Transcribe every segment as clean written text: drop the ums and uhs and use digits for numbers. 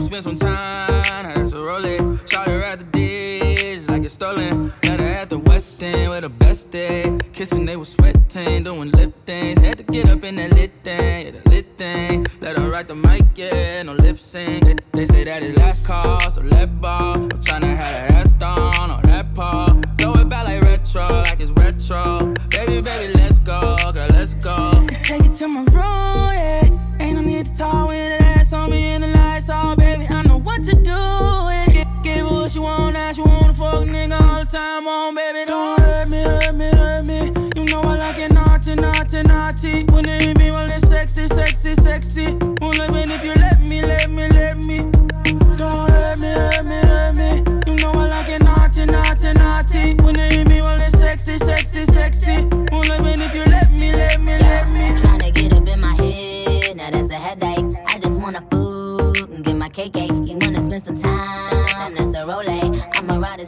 spend some time, that's a rolling. Shout her at the ditch like it's stolen. Met her at the West End with the best day. Kissing, they was sweating, doing lip things. Had to get up in that lit thing, yeah, the lit thing. Let her write the mic, yeah, no lip sync. They say that it last call, so let ball. I'm tryna have that ass down on that paw. Throw it back like retro, like it's retro. Baby, baby, let's go, girl, let's go. Take it to my room, yeah. Ain't no need to talk when that ass on me and the lights off, baby. I know what to do with it. Give her what she want, now she wanna fuck nigga all the time on, baby. Don't hurt me, hurt me, hurt me. You know I like it naughty, naughty, naughty. When it hit me, well, it's sexy, sexy, sexy. Won't let me if you let me, let me, let me. Don't hurt me, hurt me, hurt me. You know I like it naughty, naughty, naughty. When it hit me, well, it's sexy, sexy, sexy. Won't let me if you let me, let me, let me. Tryna get up in my head, now that's a headache. I just wanna food and get my cake. You wanna spend some time, that's a role. I'ma ride a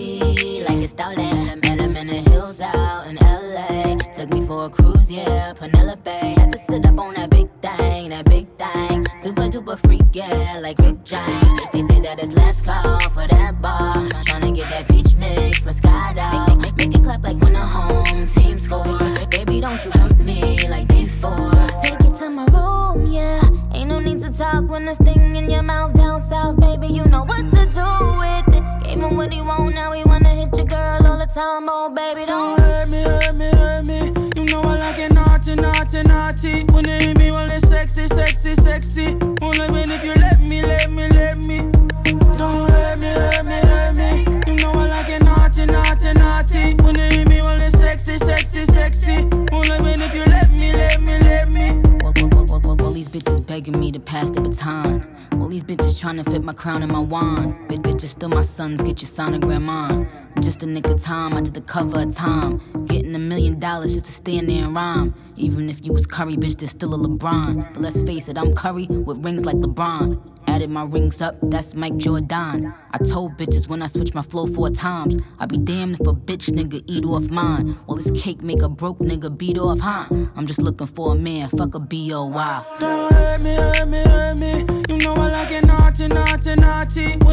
Z like it's stolen. Met him in the hills out in LA. Took me for a cruise, yeah, Penelope. Had to sit up on that big thing, that big thing. Super duper freak, yeah, like Rick James. They say that it's last call for that bar. Tryna get that peach mix, Moscato. Make it clap like when the home team score. Baby, don't you hurt me like before. Take it to my room, yeah. Ain't no need to talk when there's thing in your mouth down south, baby. You know what to do with it. Gave him what he want, now he wanna hit your girl all the time. Oh, baby, don't hurt me, hurt me, hurt me. You know I like it naughty, naughty, naughty. When it hit me, well, it's sexy, sexy, sexy. Won't let me if you let me, let me, let me. Don't hurt me, hurt me, hurt me. You know I like it naughty, naughty, naughty. When it hit me, well, it's sexy, sexy, sexy. Won't let me if you let me, let me, let me. All these bitches begging me to pass the baton. All these bitches trying to fit my crown and my wand. Bitches still my sons, get your sonogram on. Just a nick of time, I did the cover of Time. Getting $1 million just to stand there and rhyme. Even if you was Curry, bitch, there's still a LeBron. But let's face it, I'm Curry with rings like LeBron. Added my rings up, that's Mike Jordan. I told bitches when I switch my flow 4 times, I be damned if a bitch nigga eat off mine. Well, this cake make a broke nigga beat off, huh? I'm just looking for a man, fuck a B.O.Y. Don't hurt me, hurt me, hurt me. You know I like it naughty, naughty, naughty.